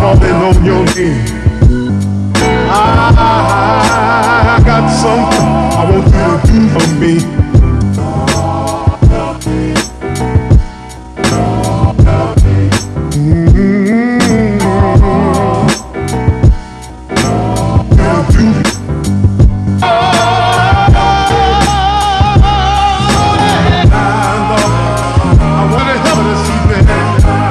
calling on your name. I got something I want you to do for me.